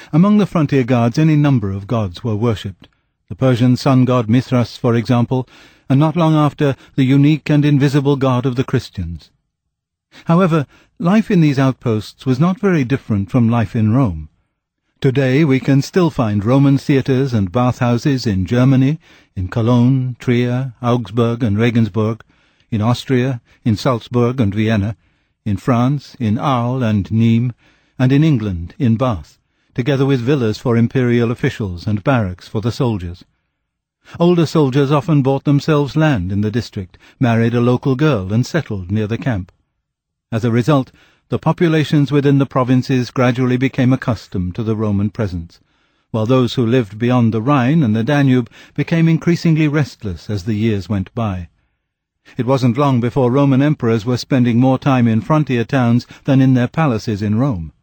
Among the frontier guards any number of gods were worshipped, the Persian sun god Mithras, for example, and not long after the unique and invisible god of the Christians. However, life in these outposts was not very different from life in Rome. Today we can still find Roman theatres and bathhouses in Germany, in Cologne, Trier, Augsburg and Regensburg, in Austria, in Salzburg and Vienna, in France, in Arles and Nîmes, and in England, in Bath, together with villas for imperial officials and barracks for the soldiers. Older soldiers often bought themselves land in the district, married a local girl and settled near the camp. As a result, the populations within the provinces gradually became accustomed to the Roman presence, while those who lived beyond the Rhine and the Danube became increasingly restless as the years went by. It wasn't long before Roman emperors were spending more time in frontier towns than in their palaces in Rome.